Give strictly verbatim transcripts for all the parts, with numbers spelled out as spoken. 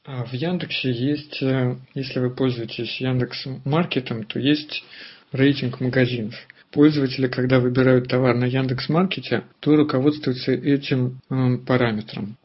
А в Яндексе есть, э, если вы пользуетесь Яндекс.Маркетом, то есть рейтинг магазинов. Пользователи, когда выбирают товар на Яндекс.Маркете, то руководствуются этим э, параметром.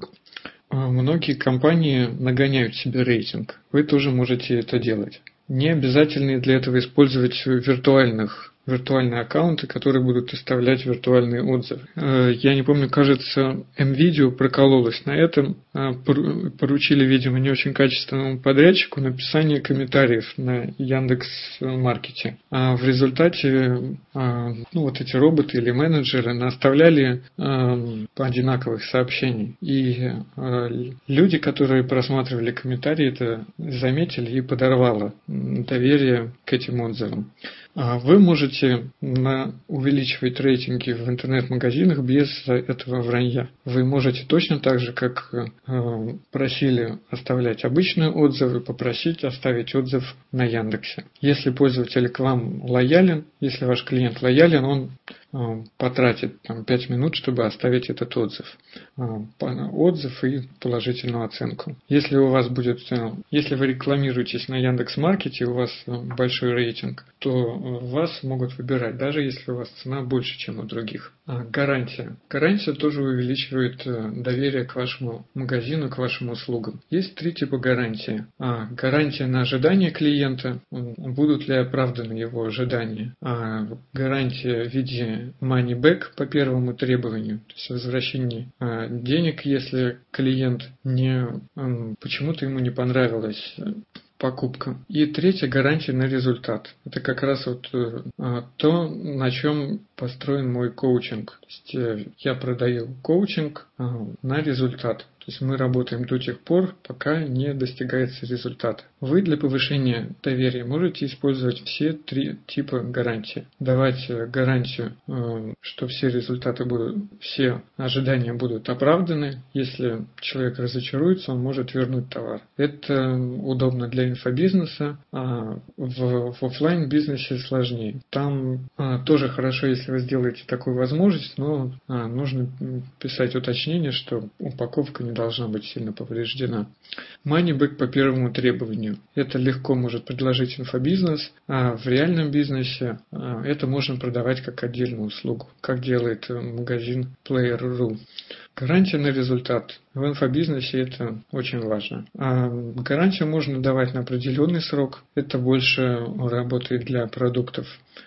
А Многие компании нагоняют себе рейтинг. Вы тоже можете это делать. Не обязательно для этого использовать виртуальных виртуальные аккаунты, которые будут оставлять виртуальные отзывы. Э, Я не помню, кажется, МВидео прокололась на этом. Э, пор- Поручили, видимо, не очень качественному подрядчику написание комментариев на Яндекс.Маркете. А в результате э, ну, вот эти роботы или менеджеры наставляли э, одинаковых сообщений. И э, люди, которые просматривали комментарии, это заметили и подорвало м, доверие к этим отзывам. А Вы можете на- увеличивать рейтинги в интернет-магазинах без этого вранья. Вы можете точно так же, как э, просили оставлять обычные отзывы, попросить оставить отзыв на Яндексе. Если пользователь к вам лоялен, если ваш клиент лоялен, он э, потратит там, пять минут, чтобы оставить этот отзыв. Э, по- Отзыв и положительную оценку. Если у вас будет, э, если вы рекламируетесь на Яндекс.Маркете, у вас э, большой рейтинг, то э, вас могут выбирать, даже если у вас цена больше, чем у других. А, Гарантия. Гарантия тоже увеличивает э, доверие к вашему магазину, к вашим услугам. Есть три типа гарантии. А, Гарантия на ожидание клиента, м, будут ли оправданы его ожидания. А, Гарантия в виде money back по первому требованию, то есть возвращение а, денег, если клиент не м, почему-то ему не понравилось э, покупка. И третья гарантия на результат. Это как раз вот э, а, то, на чем построен мой коучинг. То есть э, я продаю коучинг а, на результат. То есть мы работаем до тех пор, пока не достигается результат. Вы для повышения доверия можете использовать все три типа гарантии. Давать э, гарантию, э, что все результаты будут, все ожидания будут оправданы. Если человек разочаруется, он может вернуть товар. Это удобно для инфобизнеса, а в, в офлайн бизнесе сложнее. Там а, тоже хорошо, если вы сделаете такую возможность, но а, нужно писать уточнение, что упаковка не должна быть сильно повреждена. Money back по первому требованию. Это легко может предложить инфобизнес, а в реальном бизнесе а, это можно продавать как отдельную услугу, как делает э, магазин Player точка ру. Гарантия на результат. В инфобизнесе это очень важно. А гарантию можно давать на определенный срок. Это больше работает для продуктов.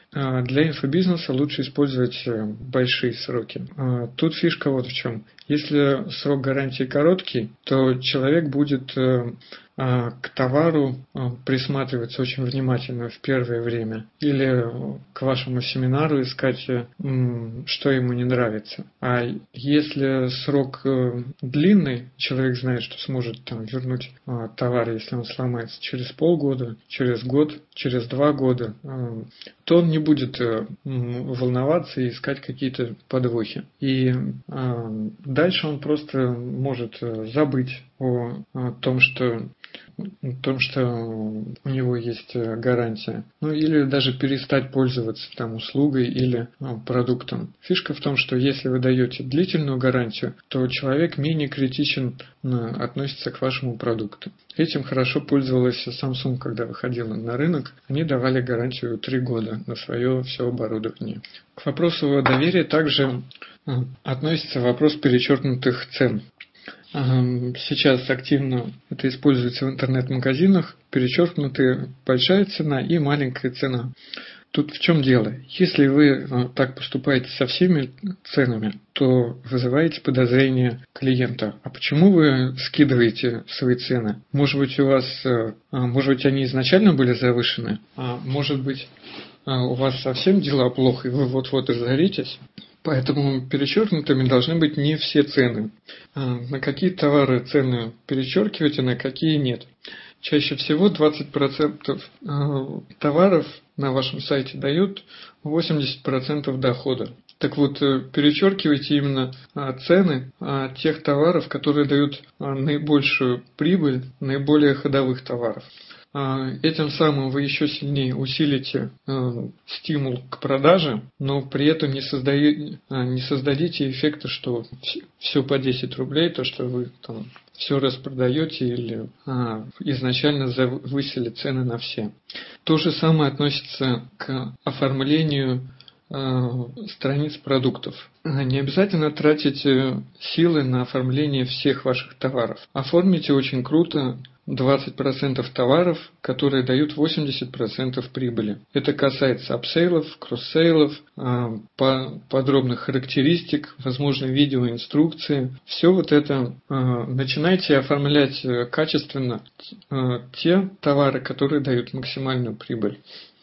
А для инфобизнеса лучше использовать э, большие сроки. А Тут фишка вот в чем. Если срок гарантии короткий, то человек будет э, а, к товару а, присматриваться очень внимательно в первое время. Или э, к вашему семинару искать, э, м, что ему не нравится. А если срок э, длинный, человек знает, что сможет там, вернуть а, товар, если он сломается через полгода, через год, через два года, э, то он не будет э, м, волноваться и искать какие-то подвохи. И э, дальше он просто может э, забыть о, о том, что о том, что у него есть э, гарантия. Ну или даже перестать пользоваться там услугой или э, продуктом. Фишка в том, что если вы даете длительную гарантию, то человек менее критичен э, относится к вашему продукту. Этим хорошо пользовалась Samsung, когда выходила на рынок. Они давали гарантию три года на свое все оборудование. К вопросу о доверии также э, относится вопрос перечеркнутых цен. Ам, Сейчас активно это используется в интернет-магазинах. Перечеркнутые большая цена и маленькая цена. Тут в чем дело? Если вы э, так поступаете со всеми ценами, то вызываете подозрение клиента. А почему вы скидываете свои цены? Может быть, у вас, э, а, может быть, они изначально были завышены? А может быть, а, у вас совсем дела плохо, и вы вот-вот разоритесь? Поэтому перечеркнутыми должны быть не все цены. А, На какие товары цены перечеркивать, а на какие нет. Чаще всего двадцать процентов а, товаров на вашем сайте дают восемьдесят процентов дохода. Так вот, э, перечеркивайте именно а, цены а, тех товаров, которые дают а, наибольшую прибыль, наиболее ходовых товаров. А, Этим самым вы еще сильнее усилите э, стимул к продаже, но при этом не, создаете, не создадите эффекта, что все по десять рублей, то, что вы там все распродаете или а, изначально завысили цены на все. То же самое относится к оформлению страниц продуктов. Не обязательно тратить силы на оформление всех ваших товаров. Оформите очень круто двадцать процентов товаров, которые дают восемьдесят процентов прибыли. Это касается апсейлов, кросс-сейлов, подробных характеристик, возможно, видеоинструкции. Все вот это начинайте оформлять качественно те товары, которые дают максимальную прибыль.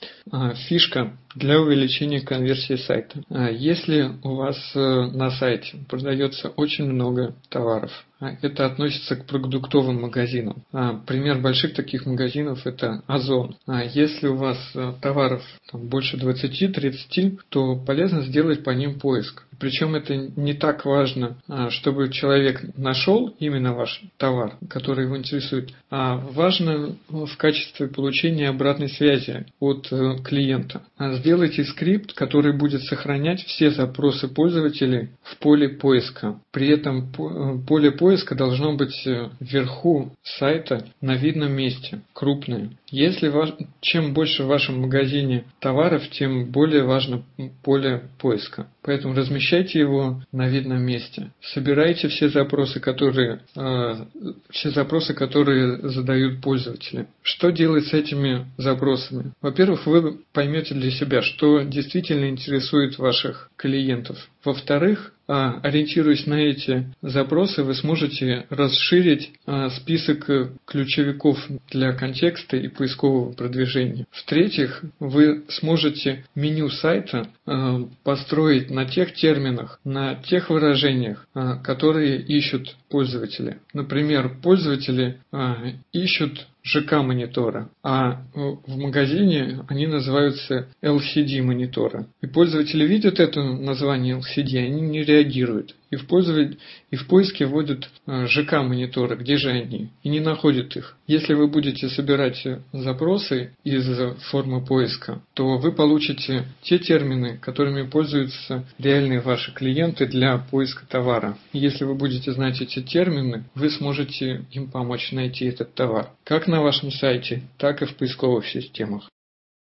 Фишка для увеличения конверсии сайта. Если у вас на сайте продается очень много товаров, это относится к продуктовым магазинам. Пример больших таких магазинов – это Озон. Если у вас товаров там, больше двадцати-тридцати, то полезно сделать по ним поиск. Причем это не так важно, чтобы человек нашел именно ваш товар, который его интересует, а важно в качестве получения обратной связи от клиента. Сделайте скрипт, который будет сохранять все запросы пользователей в поле поиска. При этом поле поиска должно быть вверху сайта на видном месте, крупное. Если ваш, чем больше в вашем магазине товаров, тем более важно поле поиска. Поэтому размещайте его на видном месте. Собирайте все запросы, которые, э, все запросы, которые задают пользователи. Что делать с этими запросами? Во-первых, вы поймете для себя, что действительно интересует ваших клиентов. Во-вторых, ориентируясь на эти запросы, вы сможете расширить список ключевиков для контекста и поискового продвижения. В-третьих, вы сможете меню сайта построить на тех терминах, на тех выражениях, которые ищут пользователи. Например, пользователи ищут ЖК-монитора, а в магазине они называются эл си ди-монитора. И пользователи видят это название эл си ди, они не реагируют. И в, пользователь, и в поиске вводят ЖК-мониторы, где же они, и не находят их. Если вы будете собирать запросы из формы поиска, то вы получите те термины, которыми пользуются реальные ваши клиенты для поиска товара. И если вы будете знать эти термины, вы сможете им помочь найти этот товар. Как на вашем сайте, так и в поисковых системах.